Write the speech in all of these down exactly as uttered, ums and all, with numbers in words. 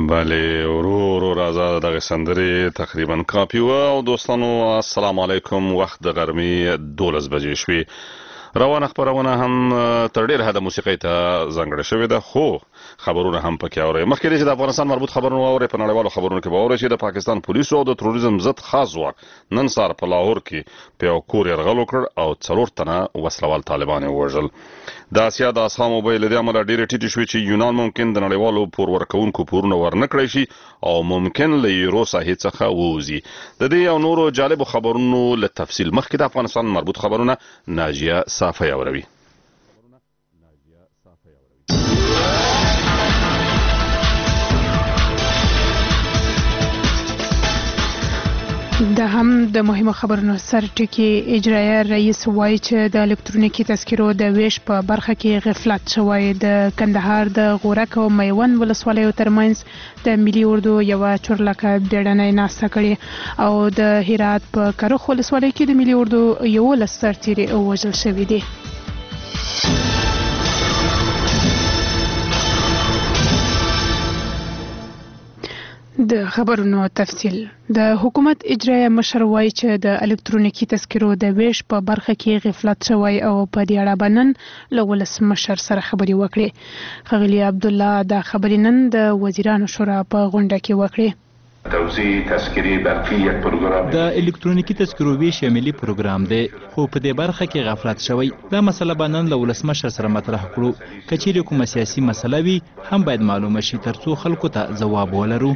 بله ورو ورو راځه دغه سندرې تقریبا کاپي وه او دوستانو السلام علیکم. وخت د غرمې دولس بجې شوې. روانه خپرونه هم تر ډېر حده موسیقۍ ته ځانګړې شوې ده، خو خبرونه هم پکې اورئ. مخکې چې د افغانستان مربوط خبرونه واورئ، په نړیوالو خبرونو کې به واورئ چې د پاکستان پولیسو او د تروریزم ضد خاص ځواک نن سهار په لاهور کې په یو کور یرغل وکړ او څلور تنه وسلوال طالبان یې ووژل. د اسیا د اسهامو بیې له دې امله ډېرې ټیټې شوې چې یونان ممکن د نړیوالو پور ورکوونکو پورونه ورنه کړی شي او ممکن له یورو ساحې څخه ووځي. د دې او نورو جالبو خبرونو له تفصیل مخکې د افغانستان مربوط خبرونه ناجیه صافی اوروي. د هم د مهمو خبرونو سر ټکی اجرایه رئیس وایي چې د الکترونیکي تذکرو د ویش په برخه کې غفلت شوی. د کندهار د غورک او میوند ولسوالیو ترمنځ د ملي اردو یوه چورلکه بیړنۍ ناسته کړې او د هرات په کرخ ولسوالۍ کې د ملي اردو یولس سرتیري وژل شوي دي. د خبرونو تفصیل. د حکومت اجرایه مشر وایي چې د الکترونیکي تذکرو د ویش په برخه کې غفلت شوی او په دې اړه به نن له ولسمشر سره خبرې وکړي. ښاغلي عبدالله دا خبرې نن د وزیرانو شورا په غونډه کې وکړې. د الکترونیکي تذکرو ویش ملي پروګرام دی، خو په دې برخه کې غفلت شوی. دا مسله به نن له ولسمشر سره مطرح کړو. که چیرې کومه سیاسي مسله وي هم باید معلومه شي ترڅو خلکو ته ځواب ولرو.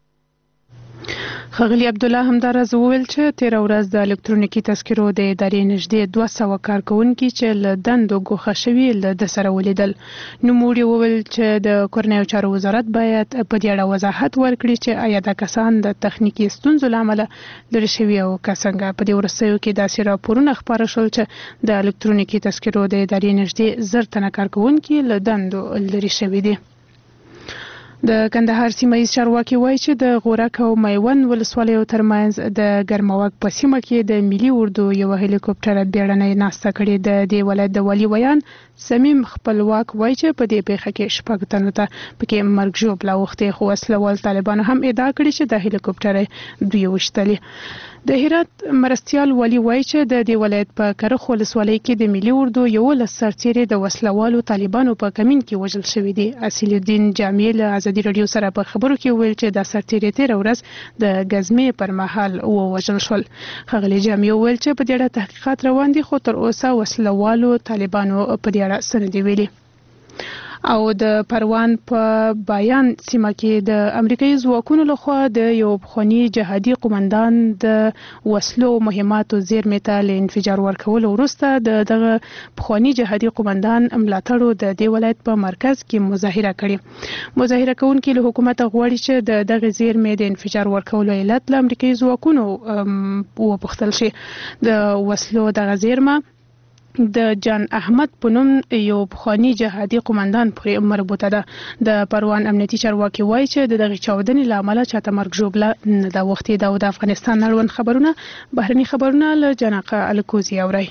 ښاغلي عبدالله همداراز وویل چې تېره ورځ د الکترونیکي تذکرو د ادارې نږدې دوه سوه کارکوونکي چې له دندو ګوښه شوي له ده سره ولیدل. نوموړي وویل چې د کورنیو چارو وزارت باید په دې اړه وضاحت ورکړي چې آیا دا کسان د تخنیکي ستونزو له امله لرې شوي او که څنګه. په دې وروستیو کې داسې راپورونه خپاره شول چې د الکترونیکي تذکرو د ادارې نږدې زر تنه کارکوونکي له دندو لرې شوي دي. د کندهار سیمه ییز چارواکي وایي چې د غورک او میوند ولسوالیو ترمنځ د ګرموک په سیمه کې د ملي اردو یوه هلیکوپټر بیړنۍ ناسته کړې. د دې ولایت د والي ویان صمیم خپلواک وایي چې په دې پیښه کې شپږ تنو ته پکې مرګ ژوبله اوښتې، خو وسلوال طالبانو هم ادعا کړې چې د هلیکوپټر دوی وشتلې. د هرات مرستیال والي وایي چې د دې ولایت په کرخ ولسوالۍ کې د ملي اردو یولس سرتیري د وسلوالو طالبانو په کمین کې وژل شوي دي. اصیل الدین جامع له ازادي راډیو سره په خبرو کې وویل چې دا سرتیري تېره ورځ د ګزمې پر مهال ووژل شول. ښاغلي جامع وویل چې په دې اړه تحقیقات روان دي، خو تر اوسه وسلوالو طالبانو په دې اړه څه نه دي ویلي. او د پروان په بیان سیمه کې د امریکایي ځواکونو لخوا د یو پخواني جهادي قومندان د وسلو مهماتو زیرمې ته له انفجار ورکولو وروسته د دغه پخواني جهادي قومندان ملاتړو د دې ولایت په مرکز کې مظاهره کړې. مظاهره کوونکي له حکومته غواړي چې د دغه زیرمې د انفجار ورکولو علت له امریکایي ځواکونو وپوښتل شي. د وسلو دغه زیرمه د جان احمد په نوم یو پخواني جهادي قومندان پورې مربوطه ده. د پروان امنیتي چارواکي وایي چې د دغې چاودنې له امله چاته مرګ ژوبله نه ده اوښتې ده. او د افغانستان اړوند خبرونه بهرني خبرونه له جناقه الکوزي اورئ.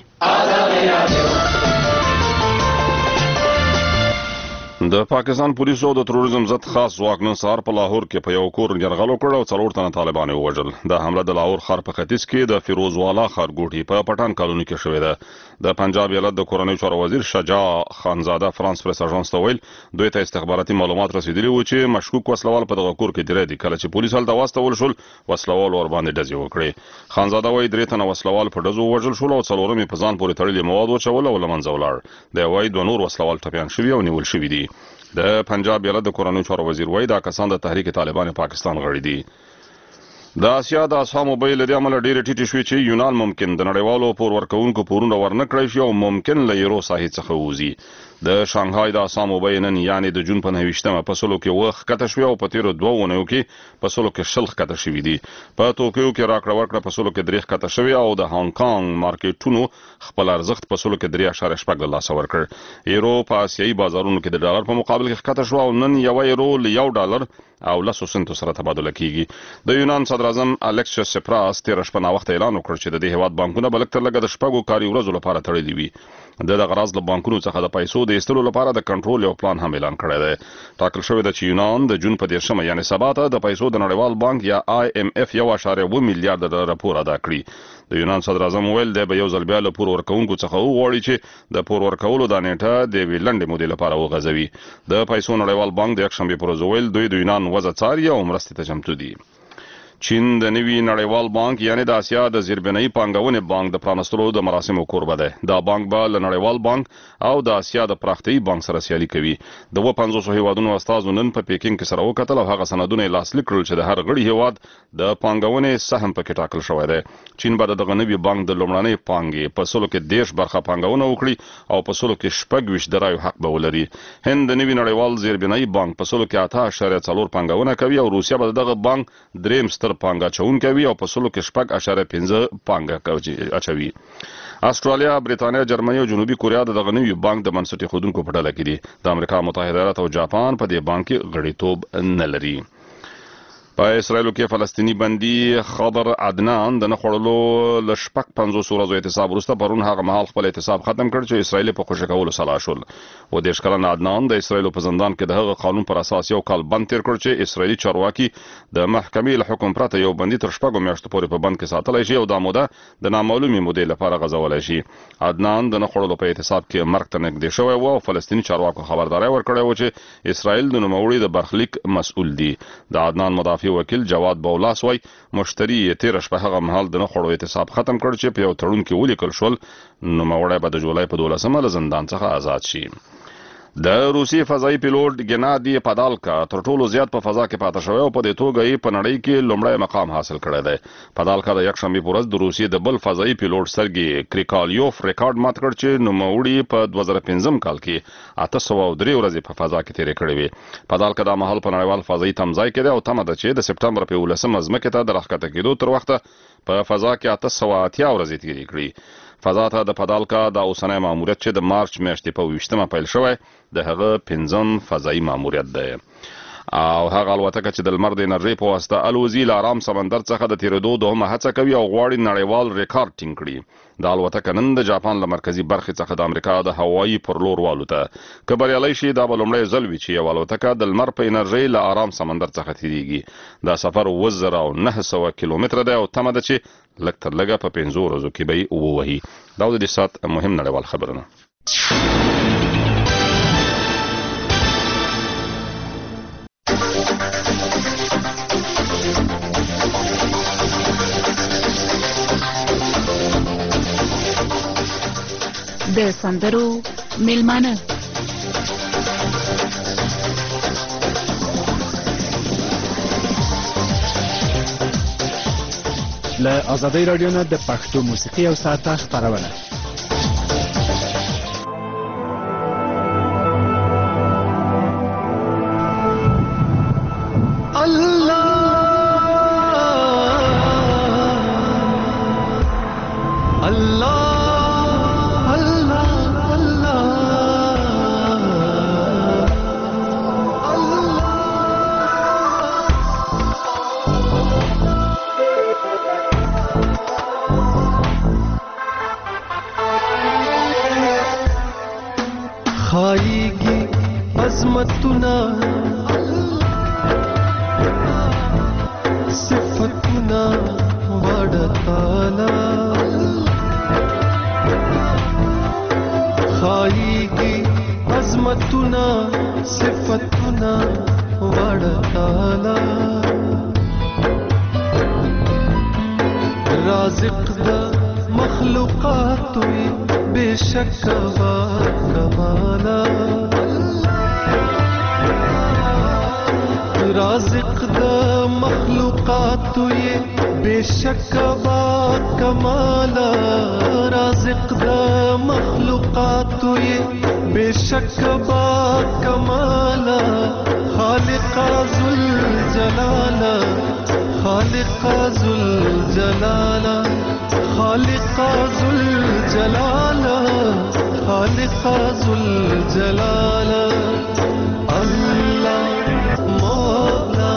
د پاکستان پولیسو د تروریزم ضد خاص ځواک نن سهار په لاهور کې په یو کور یرغل وکړ او څلور تنه طالبان یې ووژل. دا حمله د لاهور ښار په ختیځ کې د فیروز والا ښارګوټي په پټان کالوني کې شوې ده. د پنجاب ایالت د کورنیو چارو وزیر شجاع خانزاده فرانس پریس اژانس ته ویل دوی ته استخباراتي معلومات رسیدلي وو چې مشکوک وسلوال په دغه کور کې درې دي. کله چې پولیس هلته واستول شول وسلوال ورباندې ډزې وکړې. خانزاده وایي درې تنه وسلوال په ډزو ووژل شول او څلورم یې په ځان پورې تړلي مواد وچول او له منځه ولاړ. دی وایي دوه نور وسلوال ټپیان شوي او نیول شوي دي. د پنجاب ایالت د کورنیو چارو وزیر وایي دا کسان د تحریک طالبان پاکستان غړي دي. د اسیا د اسهامو بیې له دې امله ډېرې ټیټې شوې چې یونان ممکن د نړیوالو پور ورکوونکو پورونه ورنه کړی شي او ممکن له یورو ساحې څخه ووځي. د شانګهای د اسهامو بیې نن یعنې د جون په نهه ویشتمه په سلو کې اوه ښکته شوې او په تېرو دوه اونیو کې په سلو کې شل ښکته شوي دي. په توکیو کې راکړه ورکړه په سلو کې درې ښکته شوې او د هانګ کانګ مارکیټونو خپل ارزښت په سلو کې درې اعشاریه شپږ له لاسه ورکړ. یورو په اسیایي بازارونو کې د ډالر په مقابل کې ښکته شوه او نن یوه یورو له یو ډالر او لسو سنتو سره تبادله کیږي. د یونان صدر اعظم الکسیس سپراس تېره شپه ناوخته اعلان وکړ چې د دې هیواد بانکونه به لږ تر لږه د شپږو کاري ورځو لپاره تړلي وي. د غراض له بانکونو څخه د پیسو د ایستلو لپاره د کنټرول یو پلان هم اعلان کړی دی. ټاکل شوی د چې یونان د جون په دیرشمه یعنی سبا ته د پیسو د نړیوال بانک یا آی ایم اف یو اشاریه اوه میلیارډ ډالر پور ادا کړي. د یونان صدر اعظم ویل دی به یو ځل بیا له پور ورکوونکو څخه وغواړي چې د پور ورکولو د نیټه د یوې لنډې مودې لپاره وغځوي. د پیسو نړیوال بانک د یکشنبې پر ورځ ویل دوی د یونان وضع څاري او مرستې ته چمتو دي. چین د نوي نړیوال بانک یعنی د اسیا د زیربنایي پانګونې بانک د پرانستلو د مراسمو کوربه دی. دا بانک به له نړیوال بانک او د اسیا د پراختیایي بانک سره سیالي کوي. د اوه پنځوس هیوادونو استازو نن په پیکینګ کې سره وکتل او هغه سندونه یې لاسلیک کړل چې د هر غړي هیواد د پانګونې سهم پکې ټاکل شوی دی. چین به دغه نوي بانک د لومړنۍ پانګې په سلو کې دیرش برخه پانګونه وکړي او په سلو کې شپږ ویشت د رایو حق به ولري. هند د نوي نړیوال زیربنایي بانک په سلو کې اته اشاریه څلور پانګونه کوي او روسیه به دغه بانک دریم ستر پانګه اچونکی وي او په سلو کې شپږ اشاریه پنځه پانګه اچوي. استرالیا، بریتانیا، جرمني او جنوبي کوریا د دغه نوي بانک د بنسټ ایښودونکو په ډله کې دي. د امریکا متحده ایالات او جاپان په دې بانک کې غړیتوب نه لري. په اسرائیلو کې فلسطینی بندي خبر عدنان د نخړلو ل شپږ پنځوس ورځو اعتصاب وروسته پرون هغه مهال خپل اعتصاب ختم کړ چې اسرائیل په خوشی کولو سلا شول. و دیش کلن عدنان د اسرائیل په زندان کې د هغه قانون پر اساس یو کال بند تیر کړ چې اسرائیلي چارواکي د محکمې له حکم پرته یو بندي تر شپږو میاشتو پورې په بند کې ساتلی شي او دا موده د نامعلومې مودې لپاره غځولی شي. عدنان د نخړلو په اعتصاب کې مرګ ته نږدې شوی و او فلسطیني چارواکو خبرداری ورکړی و چې اسرائیل د نوموړي د برخلیک مسؤل دي. د عدنان مدافع وکیل جواد بولاس وای مشتری یې تیر شپه هغه مهال د نخړو اعتصاب ختم کړ چې په یو تړون کې ولیکل شول نوموړی به د جولای په دولسمه له زندان څخه آزاد شي. د روسي فضایي پیلوټ ګنادي پادالکا تر ټولو زیات په فضا کې پاتې شوی او په دې توګه یې په نړۍ کې لومړی مقام حاصل کړی دی. پادالکا د یکشنبې په ورځ د روسیې د بل فضایي پیلوټ سرګي کریکالیوف ریکارډ مات کړ چې نوموړي په دوه زره پنځم کال کې اته سوه او درې ورځې په فضا کې تیرې کړې وې. پادالکا د مهال په نړیوال فضایي تمځای کې دی او تمه ده چې د سپټمبر په یولسمه ځمکې ته د راښکته کېدو تر وخته په فضا کې اته سوه اتیا ورځې تیرې کړي. فضا ته د پادالکا د اوسنی ماموریت چې د مارچ میاشتې په ویشتمه پیل شوی د هغه پنځم فضایي ماموریت دی. او هغه الوتکه چې د لمر د انرژۍ په واسطه الوزي له ارام سمندر څخه د تیرېدو دوهمه هڅه کوي او غواړي نړیوال ریکارډ ټینګ کړي. د الوتکه نن د جاپان له مرکزي برخې څخه د امریکا د هوایي پر لور والوته. که بریالی شي دا به لومړی ځل وي چې یو الوتکه د لمر په انرژۍ له ارام سمندر څخه تیریږي. دا سفر اوه زره او نهه سوه کیلومتره دی او تمه ده چې لږ تر لږه په پنځو ورځو کې به یې ووهي. دا د دې ساعت مهم نړیوال خبرونه. د سندرو میلمانه له آزادۍ راډیو نه د پښتو موسیقي او ساعته خپرونه. خایگی عظمتنا صفتنا وړ تعالی خایگی عظمتنا صفتنا وړ تعالی رازق د مخلوقات بشک و کمالا رازق د مخلوقات بشک و کمالا رازق د مخلوقات بشک و کمالا خالق ذوالجلال خالق ذوالجلال خالق ذوالجلال خالق ذوالجلال الله مولا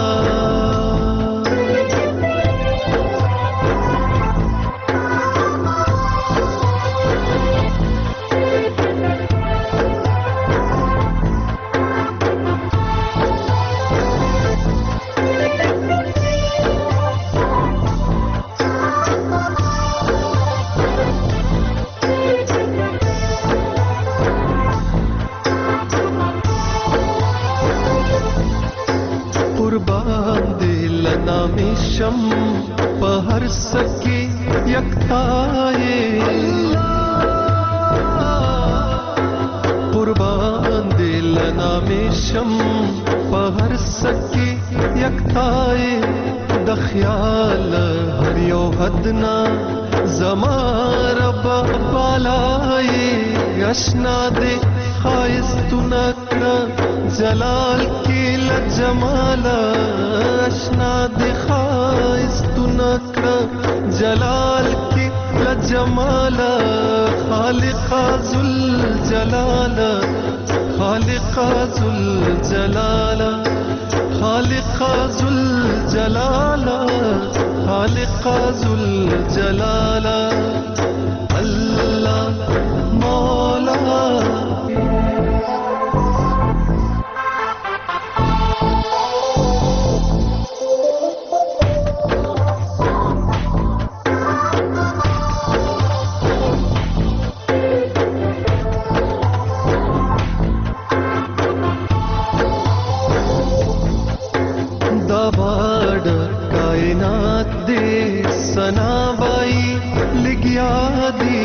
قربان دې لنامې شم په هر سکه یکتای قربان دې لنامې شم په هر سکه یکتای د خیال هر یو حدنا زما رب بالای اشنا دې خایست نکړه جلال کې لجمال اشنا دې خایست نکړه جلال کې لجمال خالق ذل جلال خالق ذل جلال خالق ذل جلال خالق ذل جلال الله مولا सना बाई लिखिया दी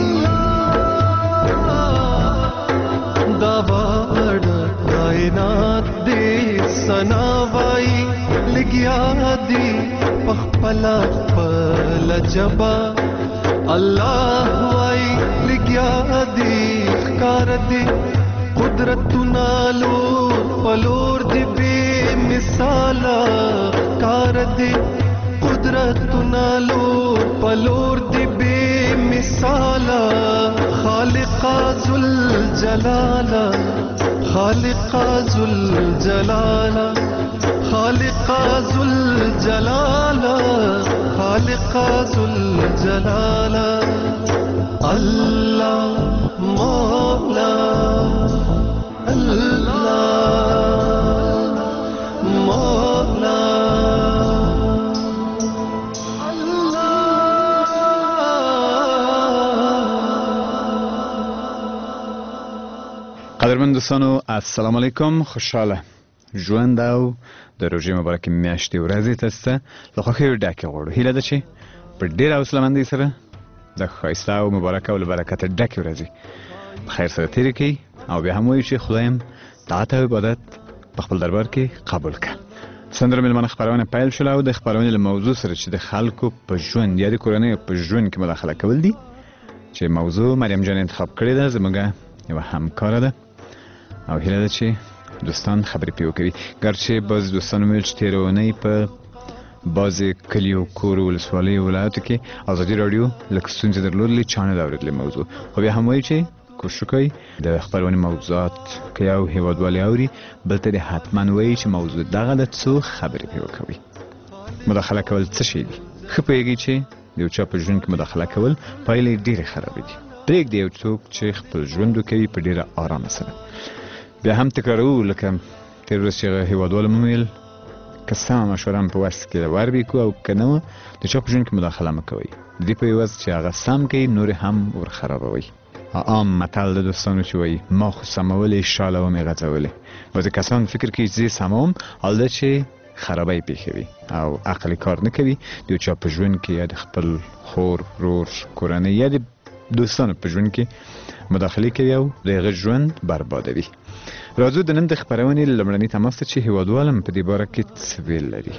दाबाड़ कायनात दे सना बाई लिखिया दी पखपला पल जबा अल्लाह वाई लिखिया दी कार दी कुदरत नालो पलोर दी बेमिसाला कार दी कुदरत नालो पलोर दी बेमिसाला खालिका ज़ुल जलाला खालिका ज़ुल जलाला खालिका ज़ुल जलाला खालिका ज़ुल जलाला अल्लाह मौला अल्लाह मौला قدرمن دوستانو السلام علیکم خوشحاله ژوند او د روژې مبارکې میاشتې ورځې تاسو ته له خوښیو ډکې غواړو هیله ده چې په ډېره حوصلهمندۍ سره د ښایسته او مبارکه او له برکته ډکې ورځې په خیر سره تېرې کړئ او بیا هم وایو چې خدایم طاعت او عبادت په خپل دربار کې قبول کړه. سندره مېلمانه خپرونه پیل شوله او د خپرونې له موضوع سره چې د خلکو په ژوند یا د کورنیو په ژوند کې مداخله کول دي چې موضوع مریم جان انتخاب کړې ده زموږ یوه همکاره ده او هیله ده چې دوستان خبرې پرې وکوي. ګرچې بعضې دوستانو ویل چې تېره اونۍ په بعضې کلیو کورو ولسوالیو ولایاتو کې ازادي راډیو لږ ستونزې درلودلې چا نه ده اورېدلې موضوع خو بیا هم وایي چې کوشش وکړئ د خپرونې موضوعات که یو هېوادوالې اوري بل ته دې حتما وایي چې موضوع دغه ده څو خبرې پرې وکوي. مداخله کول څه شی دي؟ ښه پوهېږئ چې د یو چا په ژوند کې مداخله کول پایلې ډېرې خرابې دي. پرېږدئ یو څوک چې خپل ژوند وکوي په ډېره ارامه سره. بیا هم تکرارو لکه تېره ورځ چې هغه هېوادوالو مو ویل که سمه مشوره هم په وس کې وربې کړو او که نه وه د چا په ژوند کې مداخله مه کوئ د دې په عوض چې هغه سم کوي نورې هم ورخرابوئ. عام متل د دوستانو چې وایي ما خو سمولې شاله ومې غځولې بعضې کسان فکر کوي چې زه سموم حال چې خرابی پېښوي او عقل کار نه کوي د یو چا په ژوند کې یا د خپل خور ورور کورنۍ یا د دوستانو په ژوند کې مداخله کوي او د هغه ژوند بربادوي. راځو د نن د خپرونې لومړني تماس ته چې هېوادوال هم په دې باره کې څه ویل لري.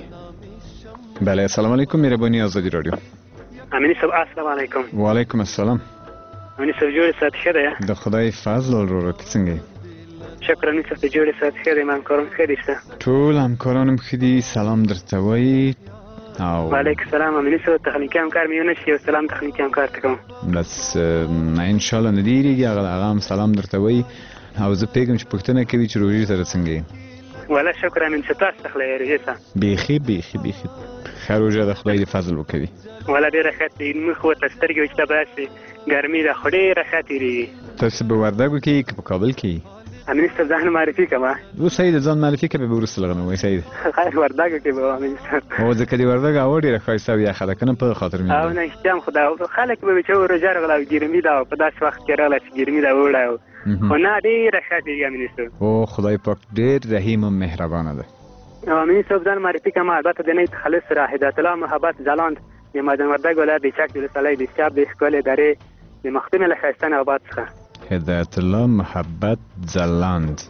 بله السلام علیکم مهرباني ازادي راډیو. امیني صاحب السلام علیکم. وعلیکم السلام. امیني صاحب جوړې ساعت ښه دی؟ د خدای فضل وروره ته څنګه یې؟ شکر امیني صاحب د جوړې ساعت ښه دی همکاران ښه دي شه؟ ټول همکاران هم ښه دي سلام درته وایي او وعلیکم السلام امیني صاحب تخنیکي همکار مې ونه شي یو سلام تخنیکي همکار ته کوم. بس نه انشاءالله نه دې هېرېږي هغه هم سلام درته وایي او زه پوهېږم چې پوښتنه کوي چې روژې سره څنګه یې؟ والله شکر امین صاحب تاسو ته خله یې روژې ته بیخي بیخي بیخي ښه روژه ده خدای دې فضل وکوي. والله ډېره ښه دي موږ ورته سترګې وچ ته باسي ګرمي ده خو ډېره ښه تېرېږي. تاسو په وردګو کې که په کابل کې؟ امین صاحب ځان معرفي کړه. اوس صحیح ده ځان معرفي کړه بیا به وروسته لږ نه وایي صحیح ده. خیر وردګو کې به امین صاحب هو ځکه د وردګ هوا ډېره ښایسته او یخه ده که نه په خاطر مې او نه احتیام خو ده خلک به وي چې روژه راغله او ګرمي ده او په داسې وخت کې راغله چې ګرمي ده وړه خو نه ډېره ښه تېرېږي امین صاحب. او خدای پاک ډېر رحیم او مهربانه ده. امین صاحب ځان معرفي کما البته د نه تخلص را هدایت الله محبت ځلاند د مدن وردګ ولایت د چک ولسوالۍ د شاب د ښکلې درې د مختومې له ښایسته آباد څخه هدایت الله محبت ځلاند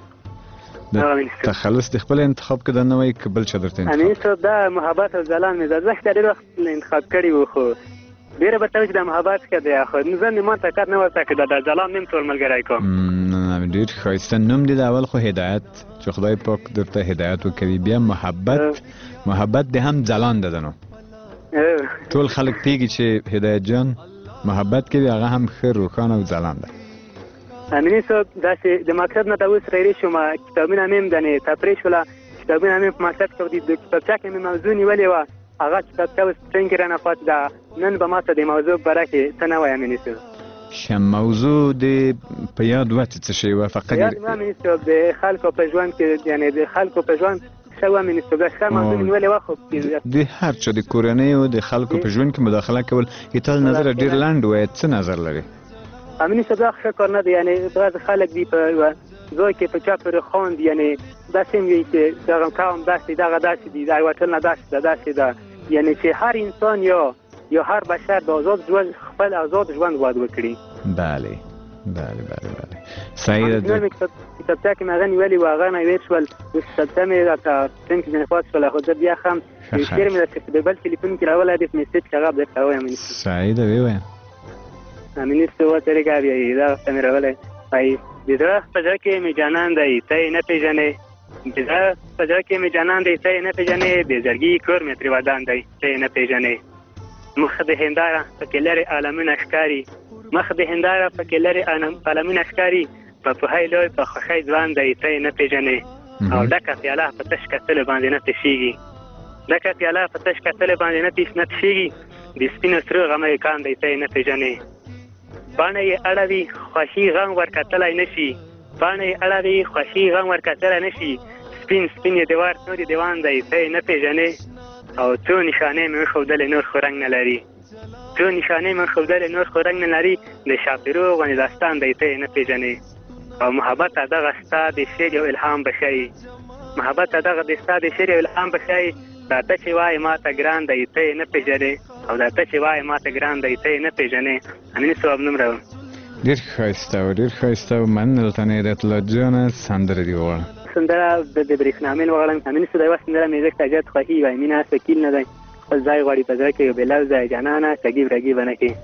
د تخلص د خپل انتخاب کې د نوې قبل چدرته انتخاب امین صاحب دا محبت او ځلاند مې زړه ډېر وخت انتخاب کړی وو خو ډېر به تاسو د محبت کې دی خو ځنه ما ته کار نه ورته کړ د ځلاند نیم ټول ملګری کوم نه ډېر ښایسته نوم دی د اول خو هدایت چې خدای پاک درته هدایت وکړي بیا محبت محبت د هم ځلاند ده نو ټول خلک پیږي چې هدایت جان محبت کوي هغه هم ښه روښانه او ځلاند ده امین صاحب دا چې د مقصد نه تاسو سره شوم کتابونه مې دنه تفریش ولا کتابونه مې په مقصد کې د کتابچه کې مې موضوع نیولې و هغه کتابچه اوس څنګه رانه پات دا نن به ماته د موضوع برکه څه نه وایم امین صاحب شم موضوع د په یاد وته څه شی و فقط یاد ما امین صاحب د خلکو په ژوند کې یعنی د خلکو په ژوند شو امین صاحب دا ښه موضوع نیولې و خو د هر چا د کورنۍ او د خلکو په ژوند کې مداخله کول ایتل نظر ډیر لاند و څه نظر لري امین صاحب دا ښه کار نه دی یعنی بعض خلک دی په زوی کې په چا پر خوان دی یعنی دا څنګه چې دا قوم داسې دا داسې دی دا وطن نه داسې داسې دا یعنی چې هر انسان یا یا هر بشر د آزاد ژوند خپل آزاد ژوند باید وکړي بله بله بله بله صحیح ده کتابچه کې مې غنی ویلي و هغه نه ویل شول د کتابچه مې راته څنګه نه پات شول خو بیا هم شعر مې د بل ټلیفون کې راول د میسج هغه د کاوه امین صحیح ده وی وای امین څه وته لري دا څنګه راولای پای د زړه په ځای کې مې جانان دی ته نه پیژنې د زړه په ځای کې مې جانان دی ته نه پیژنې به زړګي کور مې تر ودان دی ته نه پیژنې مخ د هنداره په کې لري عالمونه ښکاری مخ د هنداره په کې لري عالمونه ښکاری په پوهی لوی په خوښۍ ځوان دی ته نه پیژنې او ډکه پیاله په تش کتل باندې نه تشیږي ډکه پیاله په تش کتل باندې نه تش نه تشیږي د سپینو سرو غمې کان دی ته نه پیژنې باندې یې اړوي خوښي غم ورکتلای نشي باندې یې اړوي خوښي غم ورکتلای نشي سپین سپین یې دیوار نورې دیوان دی ته نه پیژنې او څو نشانې مې ښودلې نور خو رنګ نه لري څو نشانې مې ښودلې نور خو رنګ نه لري د شاپیرو غوندې داستان دی ته نه پیژنې او محبت دغه ستا د شعر او الهام بشي محبت دغه د ستا د شعر او الهام بشي دا ته چې وایې ما ته ګران دی ته نه پیژنې او دا ته چې وایې ما ته ګران دی ته نه پیژنې امین صاحب نومره ډېر ښایسته و ډېر ښایسته و مننه درته هدایت الله جانه سندره دې وغواړه سندره د برېښنامین وغواړم امین صاحب یوه سندره مې ځکه زیات خوښي وایي مینه سکیل نه دی خپل ځای غواړي په زړه کې یو بېلوزه جانانه شګیب رګیبه نه کړي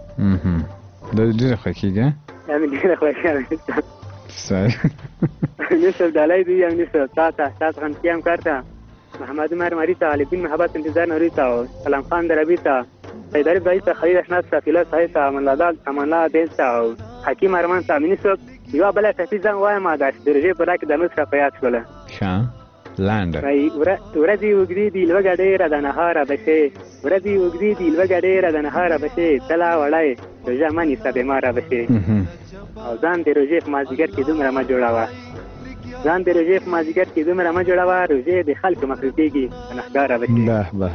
دا ډېره خوښېږي امین ډېره خوښي امین صاحب صحیح امین صاحب ډالۍ دی امین صاحب تا ته سات غنچی هم کرتا محمد عمر مری ته علي الدین محبت انتظار نوری ته سلام خان دربی ته سیداری بای ته خلیل اشناس صفیلا صاحب ته امان الله دال امان الله دین ته حکیم ارمان ته امین صاحب یو بل ته ځان وایم دا درجه په لکه د نو څخه پیاټ شول ښه لاند وای ورځي وګړي دی لوګا ډېر د نهاره بشه ورځي وګړي دی لوګا ډېر د نهاره بشه تلا وړای روزه مانی سبه مارا بشه او ځان د روزه په مازیګر کې دومره ما جوړاوه ځان د روزه په مازیګر کې دومره ما جوړاوه روزه د خلکو مخلوقيږي نخګاره بشه به به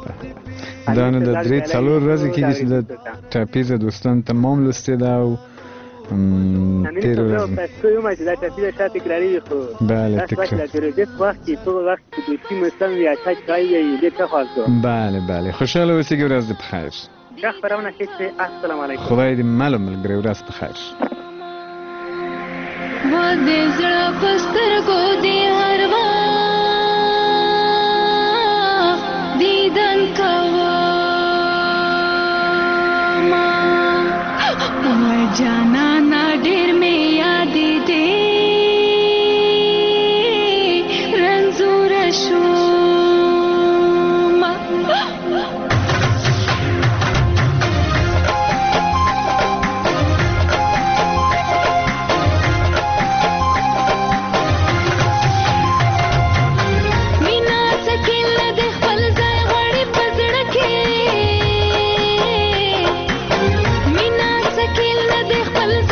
به دا نو د درې څلور ورځې کېږي چې د ټاپیز دوستان تمام لسته دا او تیر ورځ په یو ماته دا ټاپیز شاته تکراری خو بله تکرار د روزه په وخت کې په وخت کې د سیمه سم یا چای چای دې څه خاصو بله بله خوشاله اوسئ ورځ دې په خیر ښه خبرونه کیږي السلام علیکم خدای دې مالو ملګری ورځ په خیر و دې زړه پستر کو دې هر وخت دیدن کوا ما و جانا نا ډېر مې یاد دې رنزور شو Well,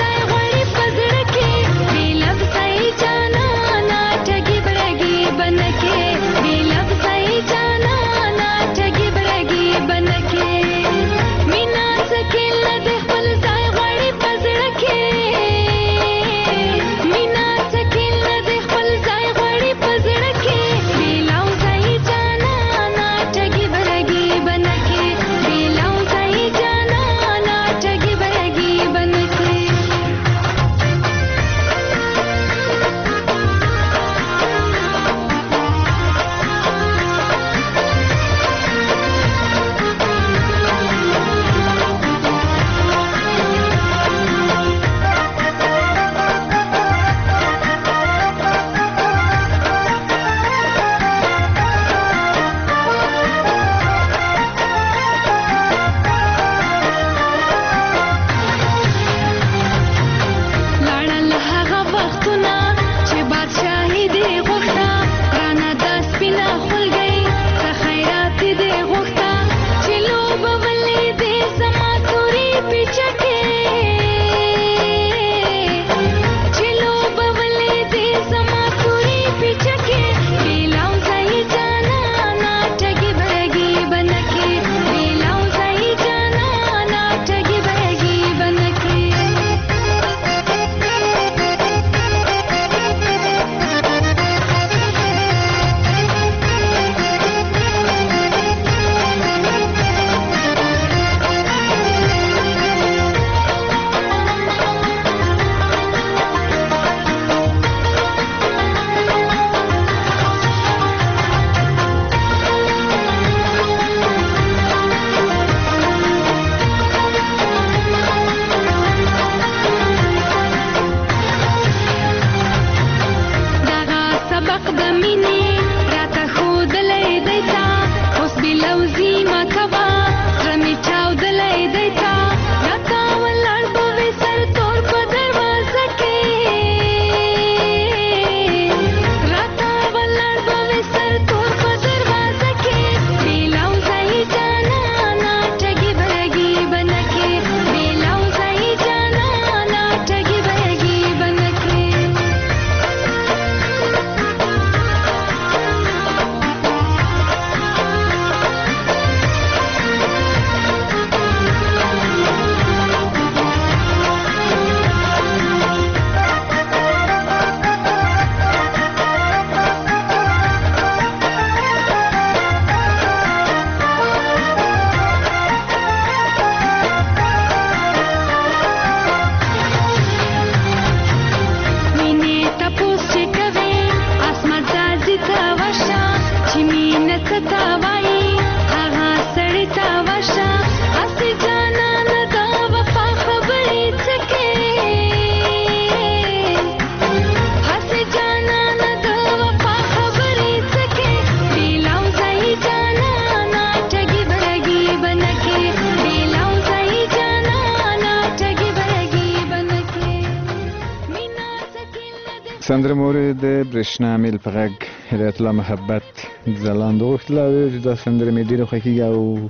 سندره مورد برېښنا میل په غږ هدایت الله محبت ځلاند غوښتله چې دا سندره مې ډېره خوښېږي او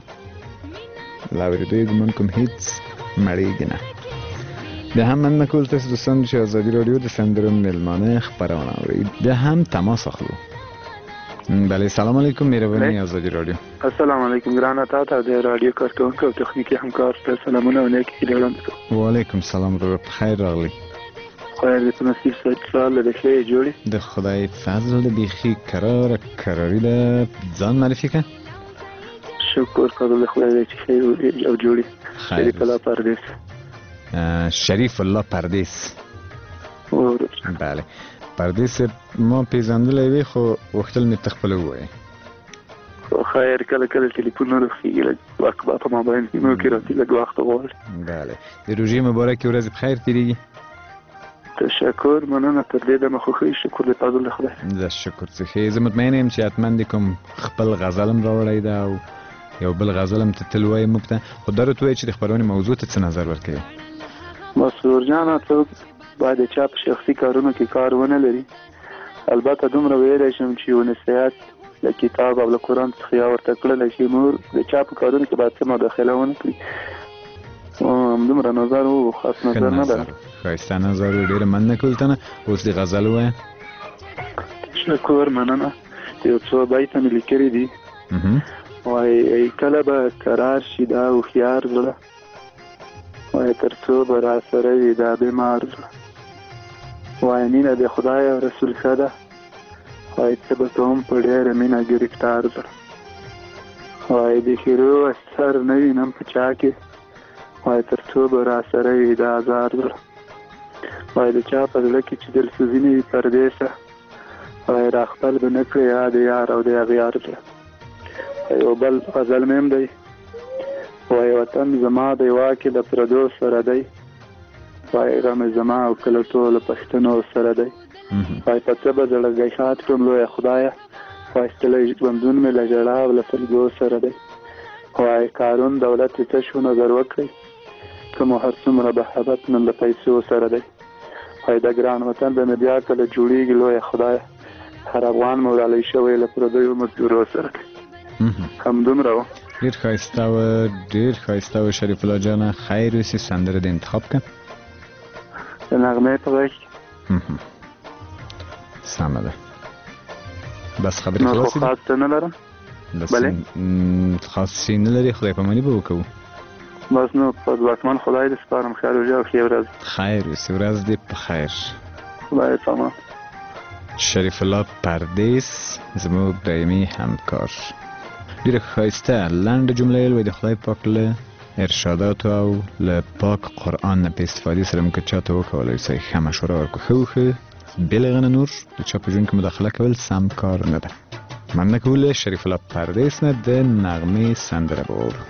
له اورېدو یې ګمان کوم هېڅ مړېږي نه. بیا هم مننه کول تاسو دوستان چې ازادي راډیو د سندرو میلمانه خپرونه اورئ. بیا هم تماس اخلو. بله سلام علیکم مهرباني ازادي راډیو. السلام علیکم ګرانه تا ته د راډیو کارکونکو او تخنیکي همکار ته سلامونه او نیک هیلې وړاندې کوم. وعلیکم سلام ورور په خیر راغلی. خیر دې په نصیب سال د ښې جوړې د خدای فضل د بیخي قرار قراری ده. ځان معرفي کړه. شکر قبل خدای دې چې خیر او جوړې. خیر کلا پردیس شریف الله پردیس. بله پردیس ما پیژندلی وی خو وختل می تخپل وای. خیر کله کله ټلیفون ورخیږي لږ وخت په ما باندې نو کې راځي لږ وخت غواړي. بله د روژې مبارک ورځ بخیر تیریږي. تشکر مننه تر دې دمه خوښي شکر دې فضل خدای. زه شکر څخه زه مطمئن یم چې حتما دې کوم خپل غزلم راوړی دا او یو بل غزلم ته تل وایي موږ ته خو دا راته وایي چې د خپرونې موضوع ته څه نظر ورکوي. مسرور جانه څوک باید د چا په شخصي کارونو کې کار ونه لري. البته دومره ویلی شم چې یو نصیحت له کتاب او له قرآن څخه یا ورته کړلی چې مور د چا په کارونو کې باید څه مداخله ونه کړي. همدومره نظر و خاص نظر نه ده. ښایسته نظر و ډېره مننه کول ته نه. اوس د غزل ووایه. شکر مننه. یو څو بیته مې لیکلي دي. وایي کله به قرار شي دا هوښیار زړه وایي تر څو به را سره وي دا بیمار زړه وایي مینه د خدای او رسول ښه ده وایي څه به کوم په ډېره مینه ګرفتار زړه وایي د هیرو اثر نه وینم په چا کې وایي تر څو به را سره وي دا ازار زړه وایي د چا په زړه کې چې دلسوزي نه وي پردیسه وایي را خپل به نه کړې یا د یار او د اغیار زړه. یو بل غزل مې هم دی وایي وطن زما دی واکې د پردو سره دی وایي غم زما او کله ټولو پښتنو سره دی وایي په څه به زړه ګیښات کړم لویه خدایه وایي ستلی ژوندون مې له ژړا او له سلګو سره دی وایي قارون دولت یې څه شو نظر وکړئ که مو هر څومره محبت نن د پیسو سره دی وایي د ګران وطن به مې بیا کله جوړېږي لویه خدایه هر افغان مو ورالی شوی له پردیو مزدورو سره دی. همدومره و. ډېر ښایسته و ډېر ښایسته و شریف الله جانه. خیر اوسې سندره دې انتخاب کړه. د نغمې په غږ سمه ده. بس خبرې خلاصې دي. نور خو خاص څه نه لرم. بلې خاص شي نه لري. خدای پاماني به وکړو. بس نو په ځواکمن خدای دې سپارم. خیر روژه او ښې ورځ. خیر اوسې ورځ دې په خیر. خدای پامان. شریف الله پردیس زموږ دایمي همکار. ډېره ښایسته لنډه جمله یې وایي د خدای پاک له ارشاداتو او له پاک قرآن نه په استفادې سره موږ که چا ته وکولی شئ ښه مشوره ورکړو ښه وښه بې له هغه نه نور د چا په ژوند کې مداخله کول سم کار نه ده. مننه کول شریف الله پردیس نه د نغمې سندره به واورو.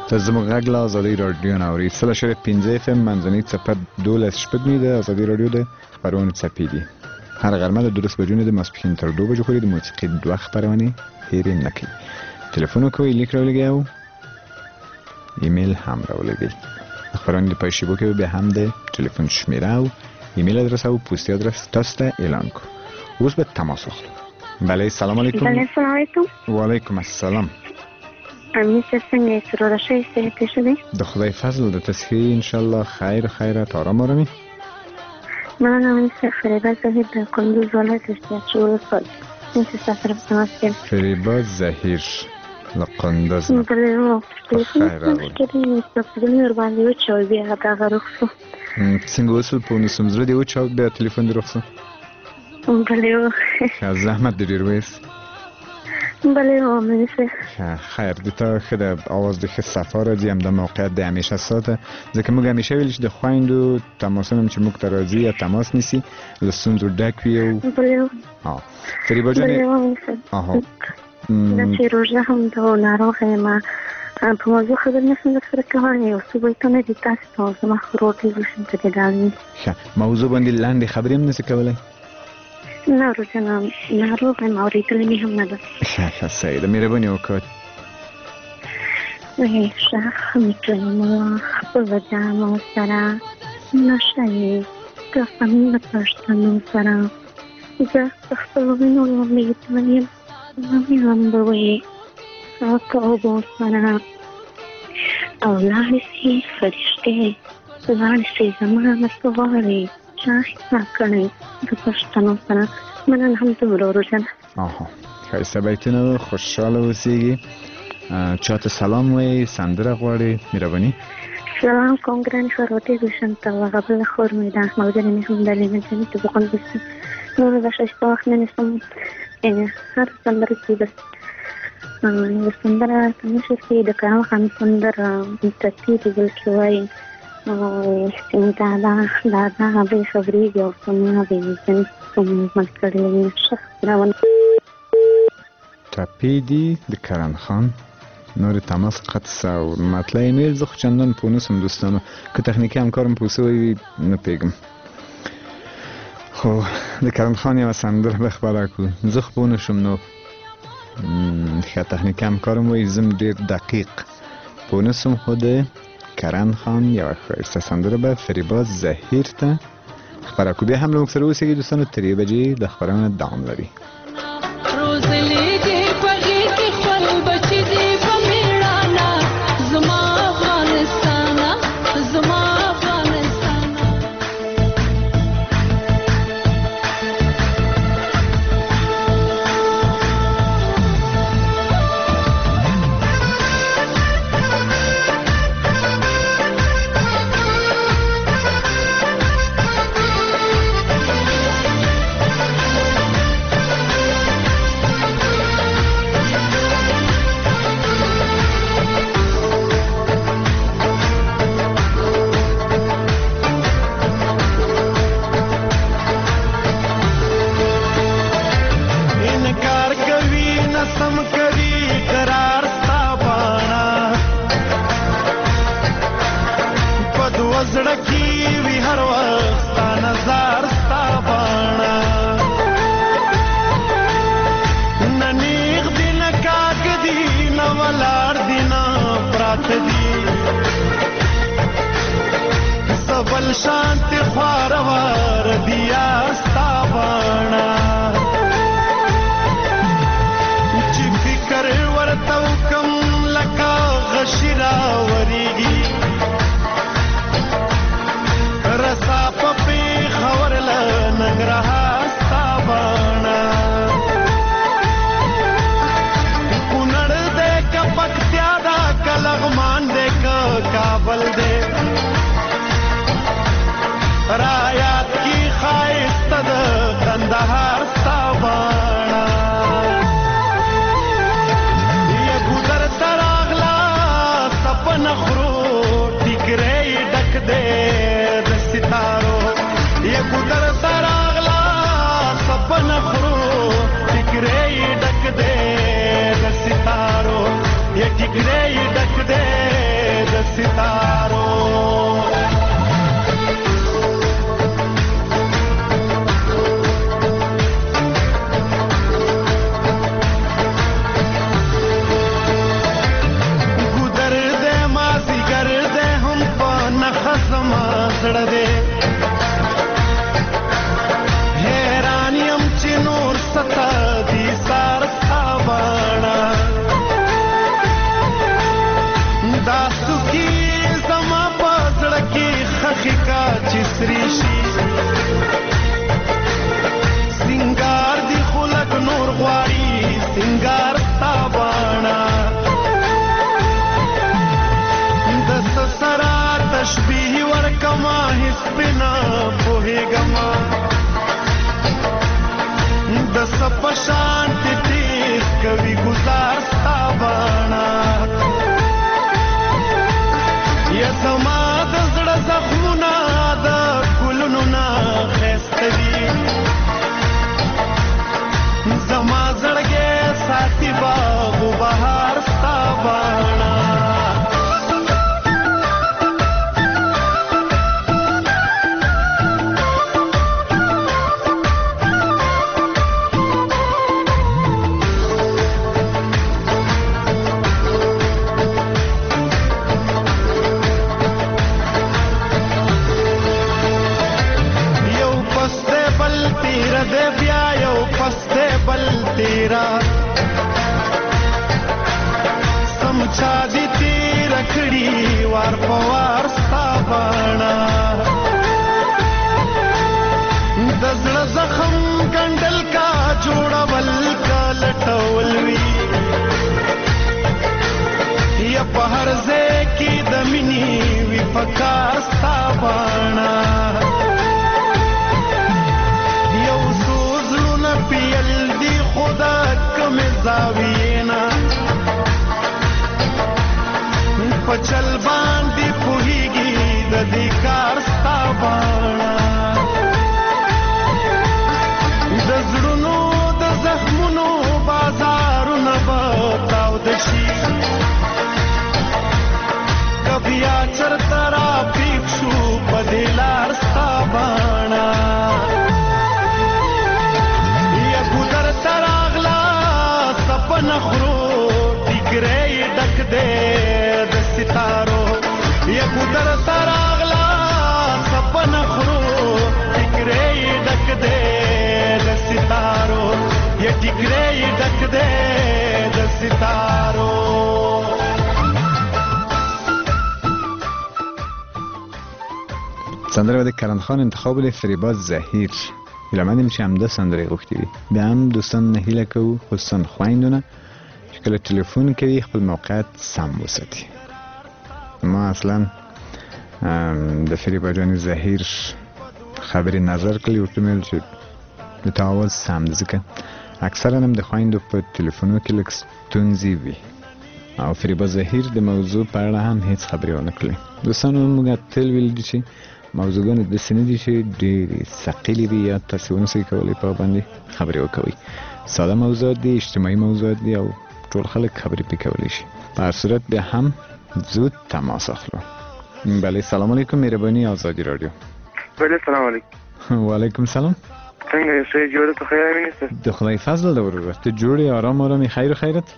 ته زموږ غږ له ازادي راډیو نه اورئ سل اشاریه پنځه اف ام منځنۍ څپه دولس شپږ د ازادي راډیو د خپرونې څپې دي. هر غرمه د دولس بجو نه د ماسپښین تر دوه بجو پورې د موسیقي دوه خپرونې هېرې نه کړئ. تلیفون وکړئ، لیک راولګئ او ایمیل هم راولګئ. د خپرونې د پای شیبو کې بیا هم د تلیفون شمیره او ایمیل ادرس او پوسټي ادرس تاسو ته اعلان کوو. اوس به تماس واخلو. بله سلام علیکم. بله سلام علیکم. وعلیکم السلام. امین صاحب څنګه یې؟ سرور ښه یې؟ صحت یې ښه دی؟ د خدای فضل د تصحیح انشاءالله خیر خیرات آرام آرامي. مننه امین صاحب. فریبا زهیر د کندوز ولایت اشتیاق ولسوالۍ. امین صاحب ستا سره په تماس کې یم. فریبا زهیر له کندوز نه. بلې هو ټلیفون مې کړی په زړه ورباندې وچاو بیا دغه رخ شو. څنګه وسول په نسم زړه دې وچاو بیا تلیفون دې رخ شو؟ بلې هو ښه زحمت دې ډېر وایست. بله امین صاحب. خیر د تا ښه د اواز د ښه صفا راځي، همدا موقعیت د همیشه ساته، ځکه موږ همیشه ویل چې د خویندو تماسونه چې موږ ته راځي یا تماس نیسي له ستونزو ډک وي. او بله هو فریبا جانې بله امین صاحب دا چې روژه هم د ناروغه یم په موضوع خبرې نشم درسره کولی. یو څه بیتونه دي تاسو ته زما خور ټلویزیون ته دې ډالي. ښه موضوع باندې لنډې خبرې هم نشي کولی؟ نه روژه نه ناروغه یم اورېدلې مې هم نه ده. ښه ښه صحیح ده، مهرباني وکړه. ښه مې کړم خپله جامو سره نشه یې قسم د پښتنو سره زه په خپلو وینو لمبېدلی یم مې لمبوې په اوبو سره او لاړې سي فرښتې لاړې سي زما نه څه غواړې چا حساب کړی د پښتنو سره. مننه هم دومره روژه ده. آها ښایسته بیتونه، خوشحاله اوسېږي. چاته سلام وایي، سندره غواړې؟ مهرباني. سلام کوم ګرانې خور ټلویزیون ته هغه بله خور مې ده ملګرې مې هم ده لینا جانې ته په کندوز کې نور د ښایسته وخت نه نیسم. هر سندره کې بس یوه سندره که نه شي د کرم خان سندره ترتیب یې بل کې وایي دادا دادا به خبرېږي او سمونه به یې ځینې مل کړی وي. ښه راونه ټپې دي د کرم خان. نور تماس قطع او مطلع ایمیل زه خو چندان پوه نسم دوستانو، که تخنیکي همکارم پوه سوی وي نه پوهېږم. خو د کرم خان یوه سندره به خپله کړو. زه خو پوه نه شوم نو ښه تخنیکي همکارم وایي زه ډېر دقیق پوه نه سوم، خو د کرم خان یوه ښایسته سندره به فریبا زهیر ته خپره کړو. بیا هم له موږ سره اوسېږئ دوستانو. تر یوې بجې د خپرونه دوام لري. ټیکرې ډک دې حیران یم چې نور ستا دي سار ستا باڼه دا سوکي زما په زړه کې خښې کا چې سرې شي سنگار دی خلق نور غواړي سنگار ستا باڼه د سسرا تشبیه ورکما هیڅ بنا پوهېږما د سپشان تیز کوي گزار ستا باڼه یا زما د زړه زخمونه د ګلونو نه ښایسته دي زما زړګی ساتي باغ و بهار ستا باڼه तेरा समझा दी तेर रखड़ी वार पवार सता बाणा दजड़ जखम कंडल का जोड़ा बल का लटवलवी या पहर जे की दमिनी विपकार सता बाणा पियल دی خدا کم زاوینا پچل باندې پوهیږي د دې کار ستا باڼه د زړونو د زخمونو بازارونه به تاوده شي کبیا چرته را پیښ شو په دې لار ستا باڼه تراغلا سپن خرو ټیګرې ډک دې د ستارو یا ګدر تراغلا سپن خرو ټیګرې ډک دې د ستارو یا ټیګرې ډک دې د ستارو سندره د کرن خان انتخاب له فریبا زهیر هیله مندیم چې همدا سندرې غوښتي وي. بیا هم دوستان نه هیله کوو خصوصا خویندونه چې کله ټلیفون کوي خپل موقعیت سم وساتي. ما اصلا د فریبا جان زهیر خبرې نظر کړی ورته مې چې د تاول سم ځکه اکثرا هم د خویندو په ټلیفونو کې لږ ستونزې وي او فریبا زهیر د موضوع په اړه هم هیڅ خبرې ونه کړې. دوستانو موږ تل ویل دي چې موضوعګانې داسې نه دي چې ډېرې ثقیلې وي یا تاسې ونسئ کولی په باندې خبرې وکوئ. ساده موضوعات دي، اجتماعي موضوعات دي او ټول خلک خبرې پرې کولی شي. په هر صورت بیا هم زود تماس اخلو. بله سلام علیکم، مهرباني آزادی رادیو. بله سلام علیکم. وعلیکم سلام. څنګه یې ښه جوړه ته خیر مینسته؟ د خدای فضل ده ورور ته جوړې آرام آرامې خیر و خیرت.